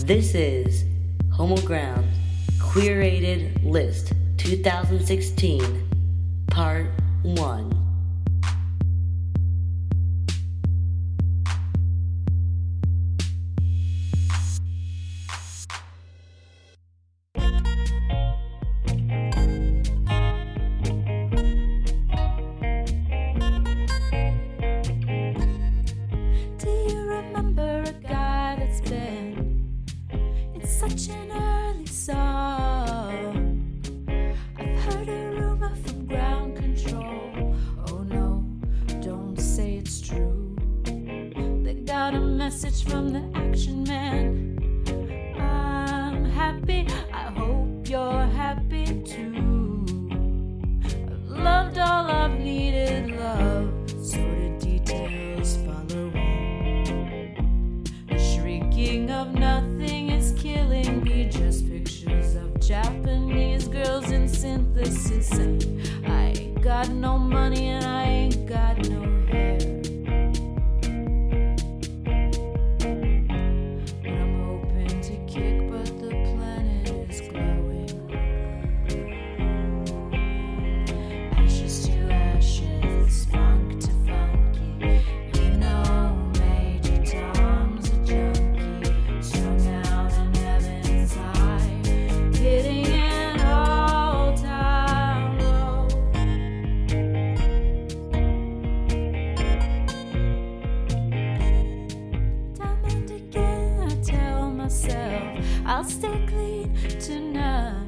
This is Homo Ground Queerated List 2016, Part 1. Such an early song. I've heard a rumor from ground control. Oh no, don't say it's true. They got a message from the action man. I'm happy, I hope you're happy too. I've loved all I've needed love, so the details follow on. The shrieking of nothing is killing me, just pictures of Japanese girls in synthesis. And I ain't got no money and I ain't got no hair, but I'm hoping to kick, but the planet is glowing. Ashes to ashes, funk to funky. You know Major Tom's a junkie, strung out in heaven's high, hitting an all-time low. Time and again I tell myself I'll stay clean tonight,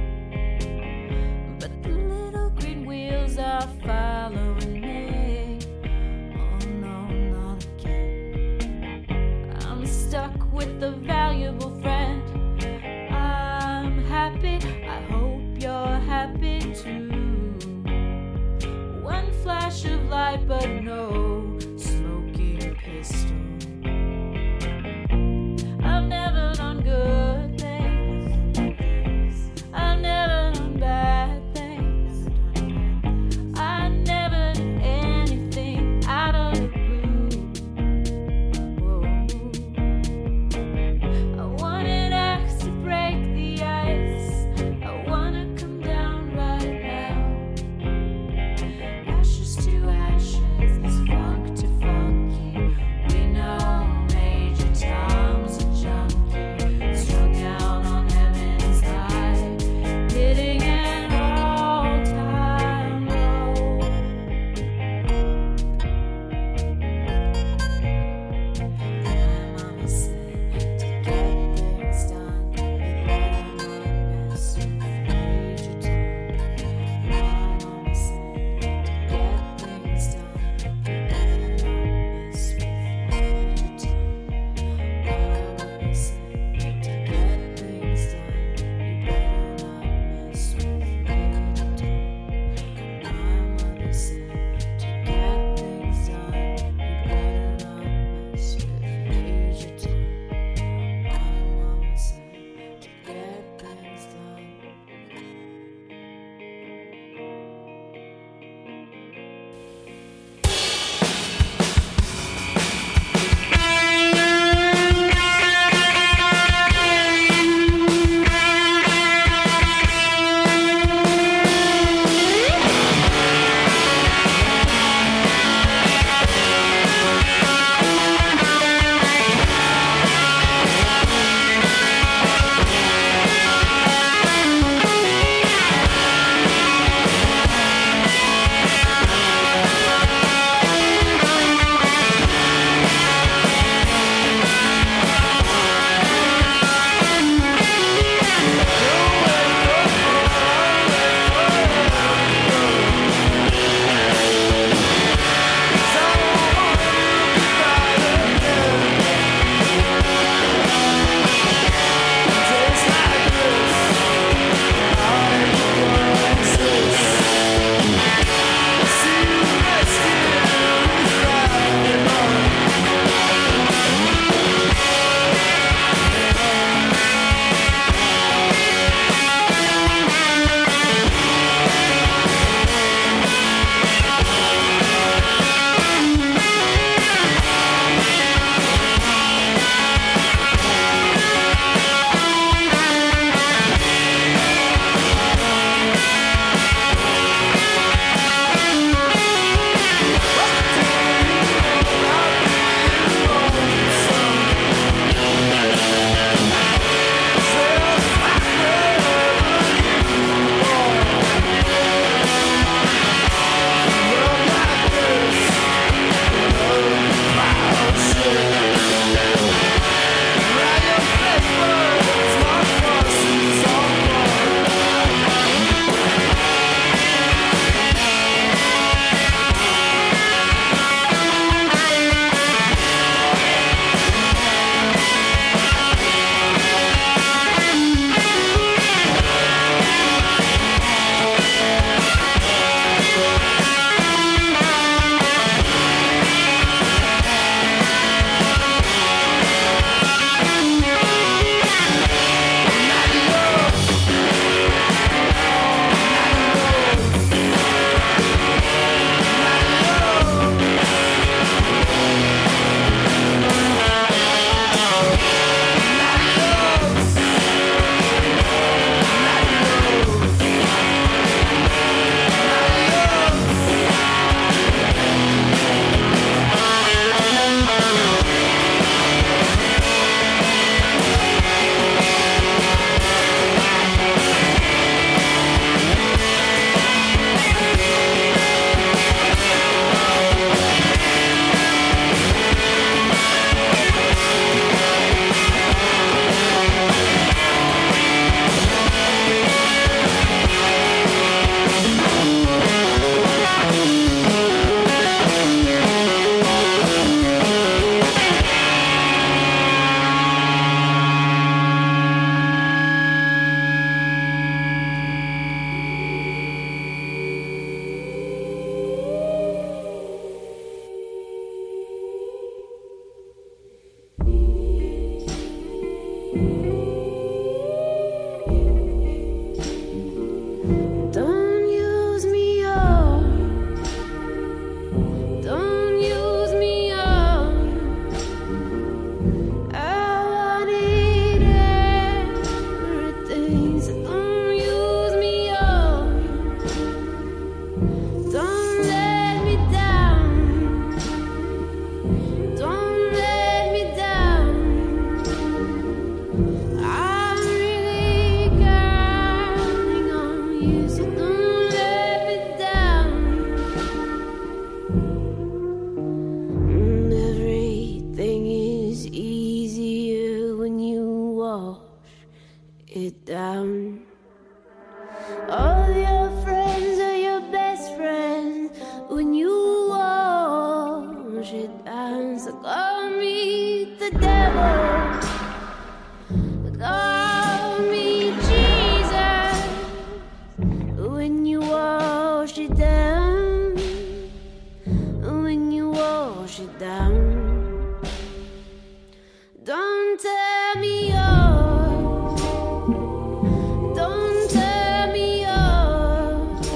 but the little green wheels are following me. Oh no, not again. I'm stuck with a valuable friend. I'm happy, I hope you're happy too. One flash of light, but no smoking pistol. I've never done good things, I've never done bad things, I never did anything out of the blue. Whoa. I wanted X to break the ice, I wanna come down right now. it down, when you wash it down, don't tell me yours, don't tell me yours.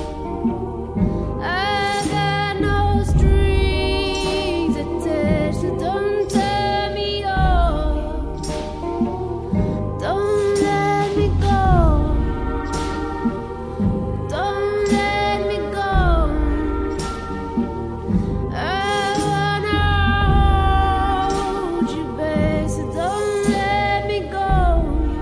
I got no strings attached, so don't tell me yours. Don't let me go, don't let me go. I wanna hold you, babe, so don't let me go.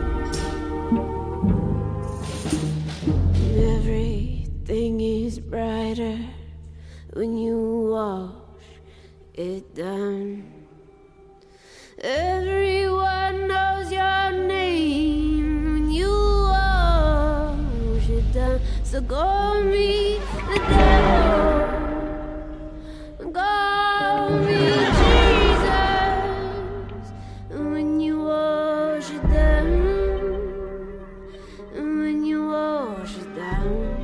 Everything is brighter when you wash it down. Everyone knows your name when you wash it down. So call me the devil, call me Jesus, when you wash it down, when you wash it down.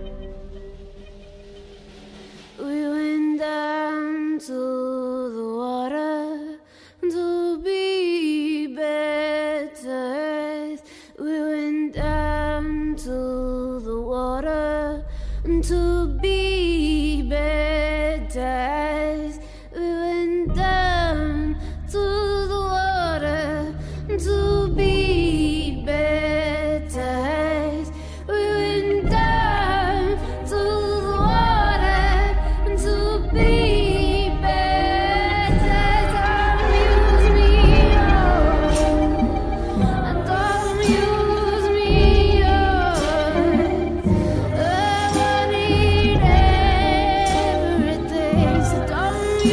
We went down to the water to be baptized. We went down to the water to be baptized. We went down to the water to be baptized. We went down to the water to be baptized. Don't use me, don't use me, I need everything, so don't use me.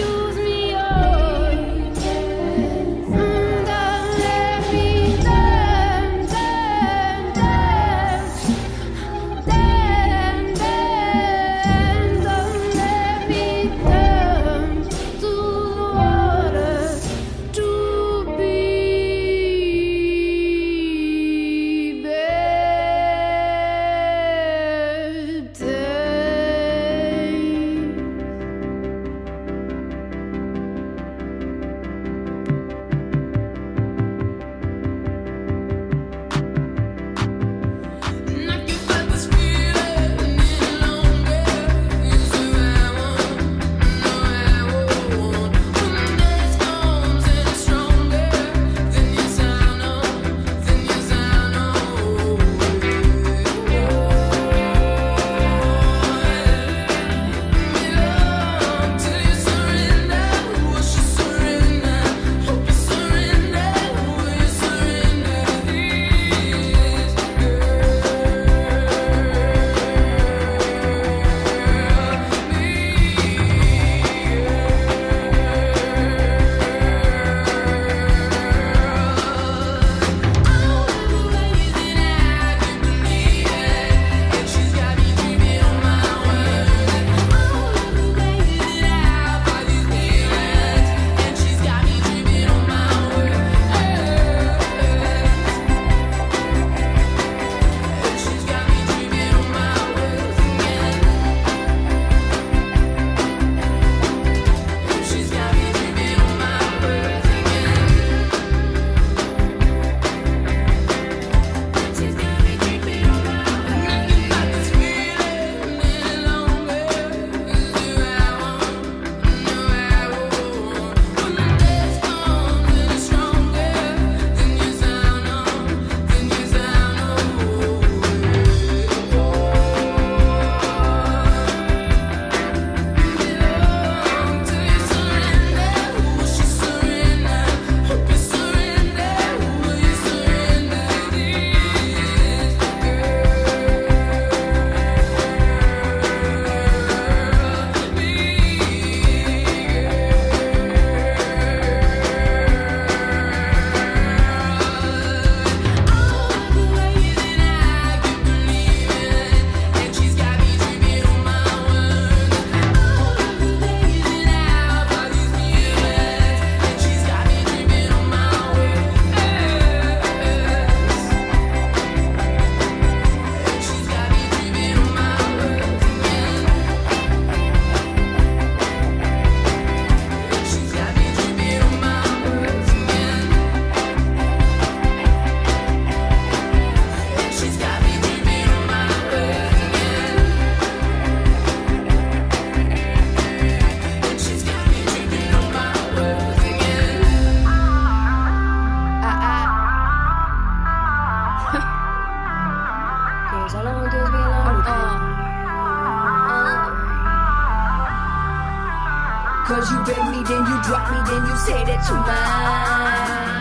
Cause you beg me, then you drop me, then you say that you're mine.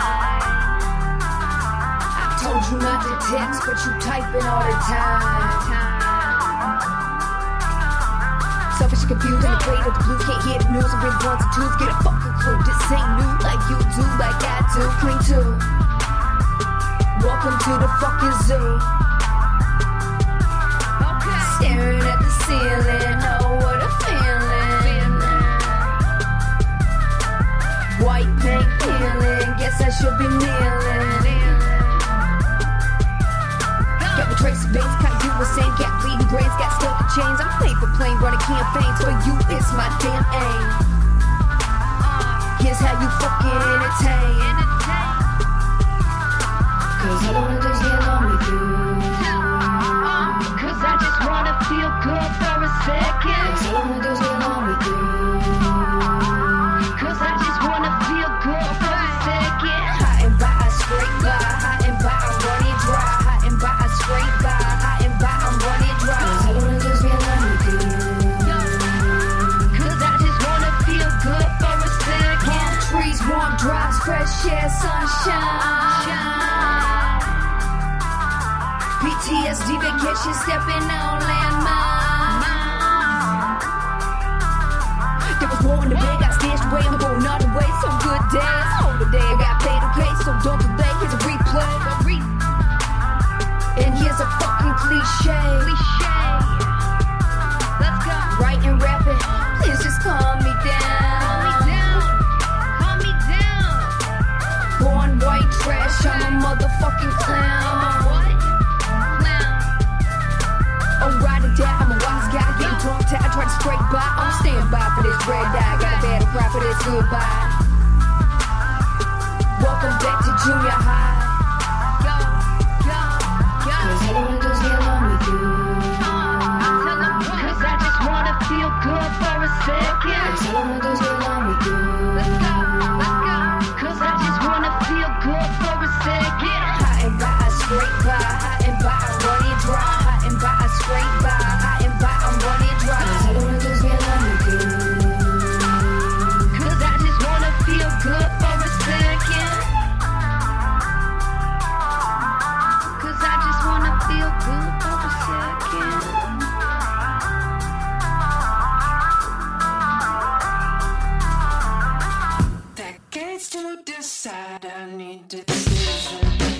I told you not to text, but you typing all the time. Selfish and confused and afraid of the blues. Can't hear the news and bring ones and twos. Get a fucking clue. This ain't new like you do, like I do. Clean too. Welcome to the fucking zoo. Okay. Staring at the ceiling. Oh, what a feeling. White paint peeling. Guess I should be kneeling. Got me tracing veins, caught you with same got bleeding brains, got stuck in chains. I'm playing for plain, running campaigns for you. It's my damn aim. Here's how you fucking entertain. Cause I wanna just get on with you. Cause I just wanna feel good for a second. Cause I wanna just get on with you. Cause I just wanna feel good for a second. Hot and by, I scrape by. Hot and by, I'm running dry. Hot and by, I scrape by. Hot and by, I'm running dry. Cause I wanna just get on with you. Cause I just wanna feel good for a second. Palm trees, warm drives, fresh air, sunshine. PTSD vacation, stepping on landmine. There was war in the bed, got stashed away. I'm going all the way, some good days. Hold the day, I got paid to pay, so don't delay. Here's a replay. And here's a fucking cliche. Let's go. Writing, rapping, please just calm me down. Calm me down. Born white trash, I'm a motherfucking clown. I'm riding down, I'm a wise guy, getting drunk tight, I try to scrape by. I'm staying by for this red dye, got a battle cry for this goodbye. Welcome back to junior high. Cause I wanna just get on with you. Cause I just wanna feel good for a second. Cause I wanna just get on with you. Let's go. Cause I just wanna feel good for a second. Hot and by, I scrape by. Hot and by, I'm running dry. Hot and by, I scrape by. Hot and by, I'm running dry. Cause I wanna just get on with you. Cause I just wanna feel good for a second. Cause I just wanna feel good for a second. Decades to decide, I need a decision.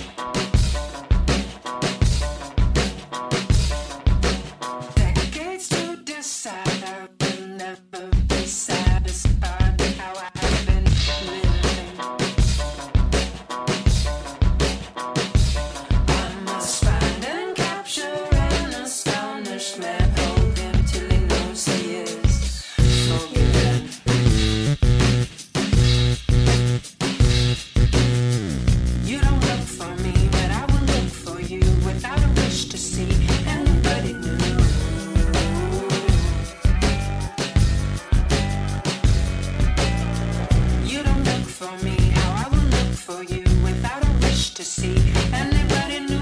Decades to decide, I will never be satisfied with how I've been living. I must find and capture an astonished man, hold him till he knows he is forgiven. You don't look for me, but I will look for you without a wish to see anybody new. You don't look for me, how I will look for you without a wish to see anybody new.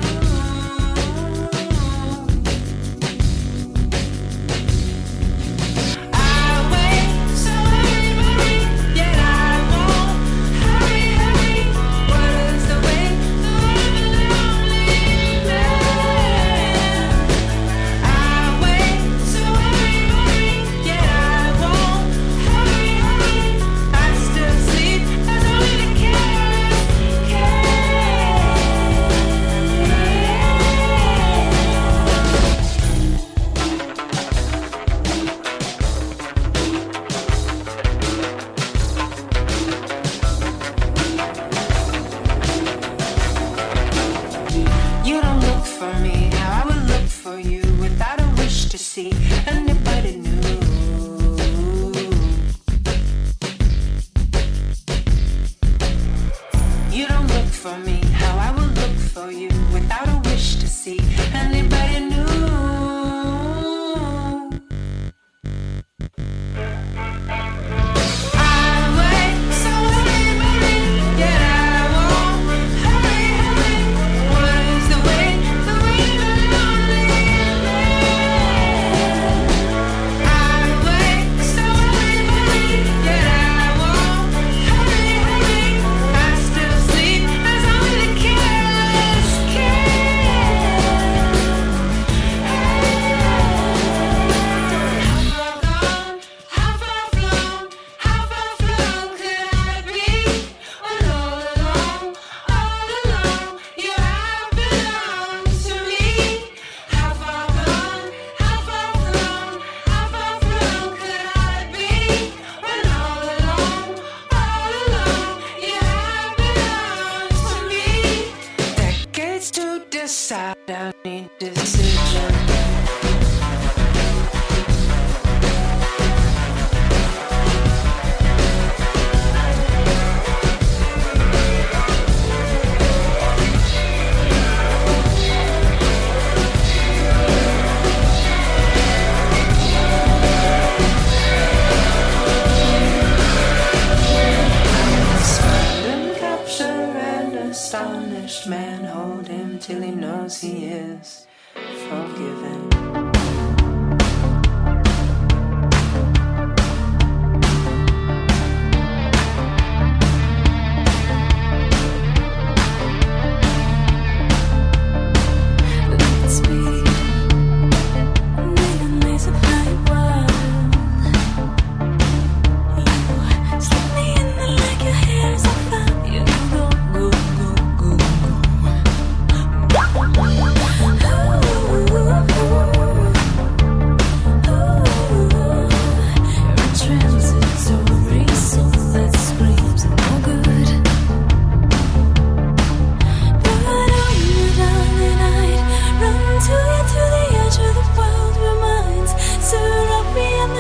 I wait so hurry, yet I won't hurry. What is the way the lonely man? I wait so hurry, yet I won't hurry. I still sleep as only the careless can. You don't look for me, how I will look for you without a wish to see anybody new. You don't look for me, how I will look for you without a wish to see anybody new. I wait so hurry, yet I won't hurry. What is the way the lonely man?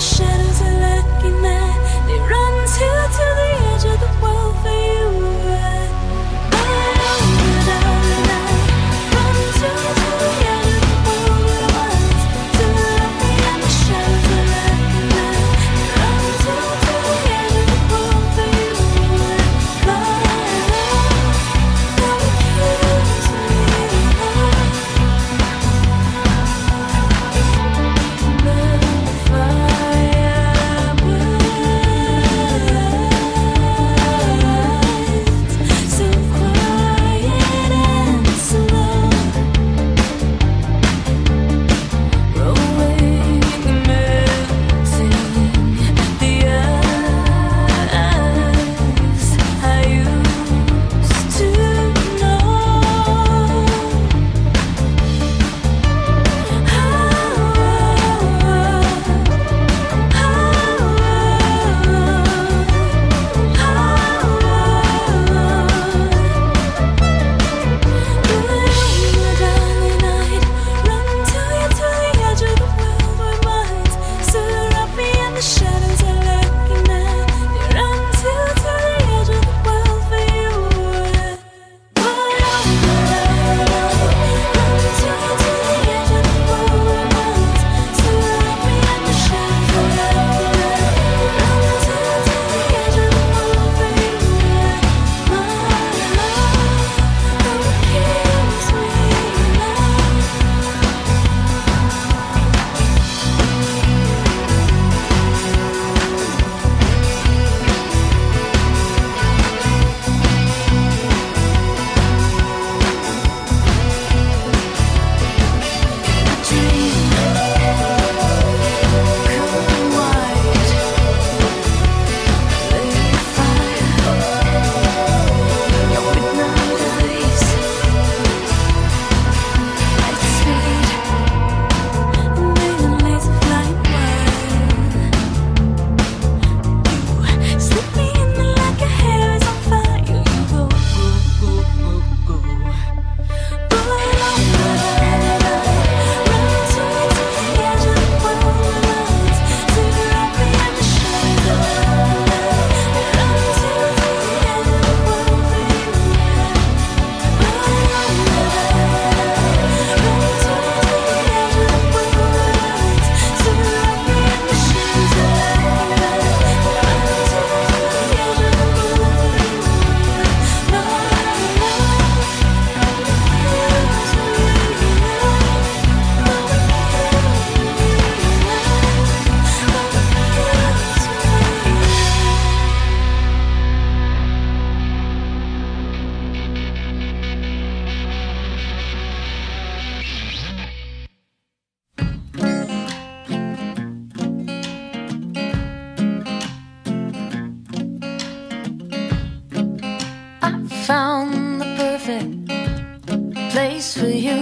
place for you.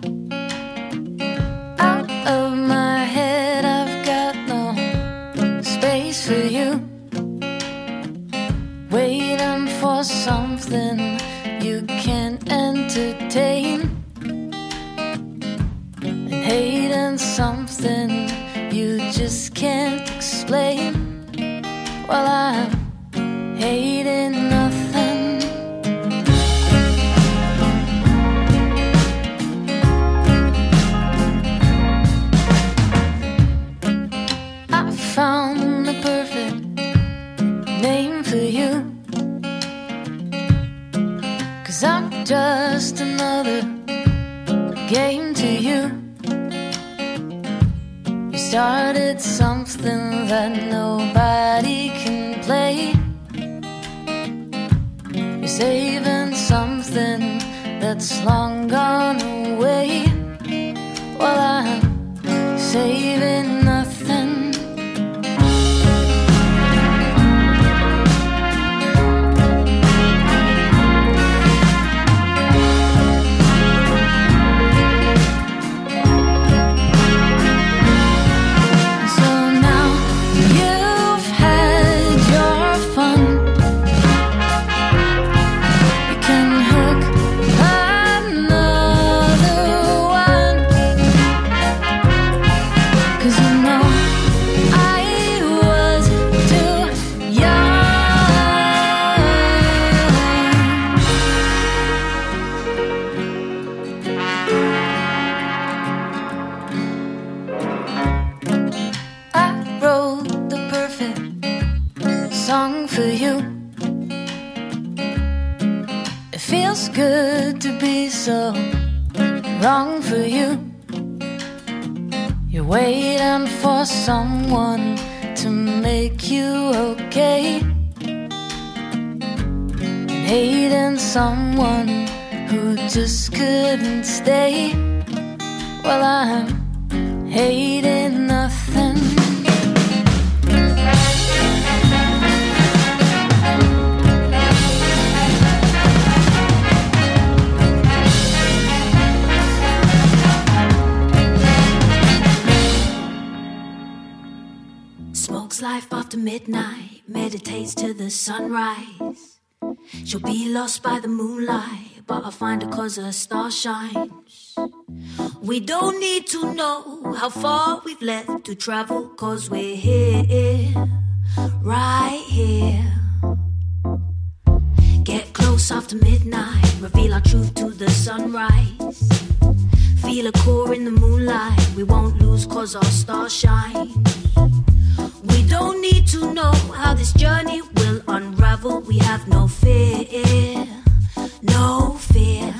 Out of my head, I've got no space for you. Waiting for something you can't entertain, and hating something you just can't explain. Well, I'm hating nothing. I found the perfect name for you, 'cause I'm just another game to you. You started something that nobody can play. You're saving something that's long gone away. Well, I'm saving nothing. long for you. It feels good to be so wrong for you. You're waiting for someone to make you okay, and hating someone who just couldn't stay. Well, I'm hating nothing. Smokes life after midnight, meditates to the sunrise. She'll be lost by the moonlight, but I'll find her 'cause her star shines. We don't need to know how far we've left to travel, 'cause we're here, right here. Get close after midnight, reveal our truth to the sunrise. Feel a core in the moonlight, we won't lose 'cause our star shines. We don't need to know how this journey will unravel. We have no fear, no fear.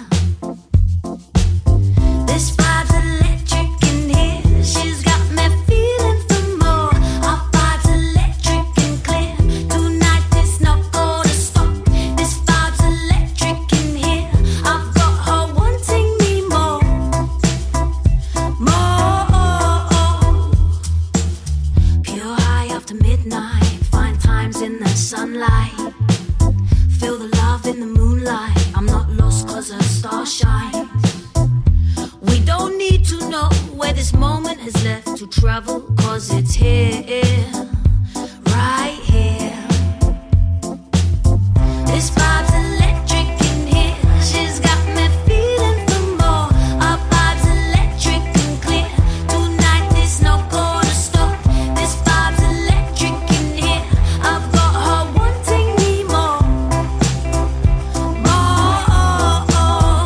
This vibe's electric in here. She's got me feeling for more. Our vibe's electric and clear. Tonight it's not gonna stop. This vibe's electric in here. I've got her wanting me more, more. Pure high after midnight. Find times in the sunlight. Feel the love in the moonlight. I'm not lost 'cause a star shines. We don't need to know where this moment has left to travel, 'cause it's here, right here. This vibe's electric in here. She's got me feeling for more. Our vibe's electric and clear. Tonight there's no gonna stop. This vibe's electric in here. I've got her wanting me more, more.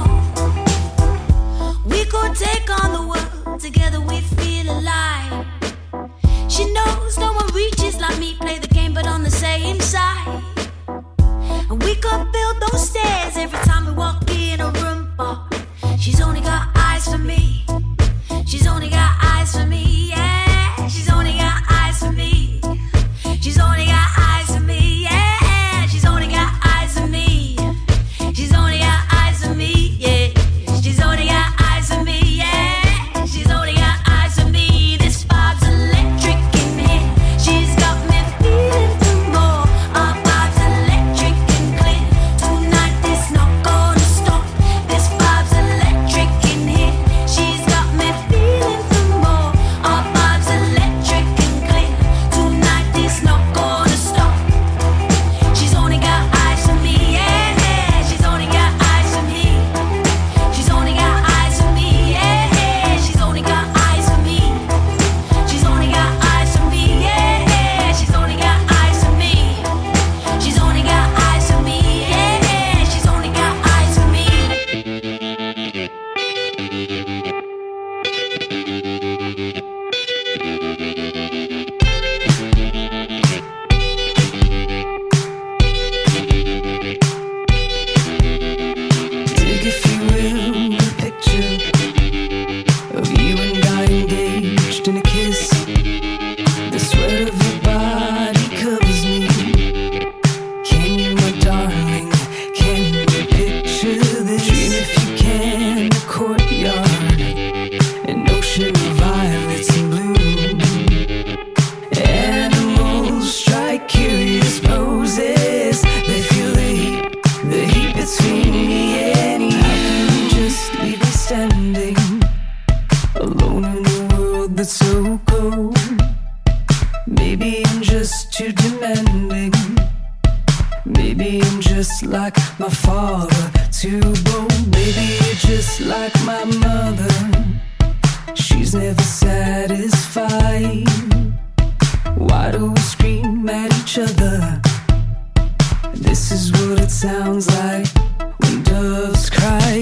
We could take on the world, together we feel alive. She knows no one reaches like me, play the game but on the same side. And we could build those stairs every time we walk in a room. But she's only got eyes for me. She's only got eyes for me, yeah. She's only got eyes for me. She's only got eyes for me, yeah. She's only got eyes for me. She's only got eyes for me, yeah. She's only got eyes for me, yeah. She's only got eyes for me. This vibe's electric in here. She's got me feeling for more. Our vibe's electric and clear. Tonight there's not gonna stop. This vibe's electric in here. She's got me feeling for more. Our vibe's electric and clear. Tonight there's not gonna stop. She's only got eyes for me, yeah. She's only got eyes for me. She's only got eyes for me, yeah. She's only got eyes for me. She's only got eyes for me, yeah. She's only got eyes for me. She's only got eyes for me, yeah. She's only got eyes for me. Dig, if you will, a picture of you and I engaged in a kiss. The sweat of your body covers me. Can you, my darling, can you picture this? Dream if you can, a courtyard, an ocean of violets and bloom. Animals strike curious poses. They feel the heat between me and you. How can you just leave me standing alone in a world that's so cold? Maybe I'm just too demanding. Maybe I'm just like my father, too bold. Maybe you're just like my mother. She's never satisfied. Why do we scream at each other? This is what it sounds like when doves cry.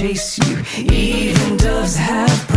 chase you. Even doves have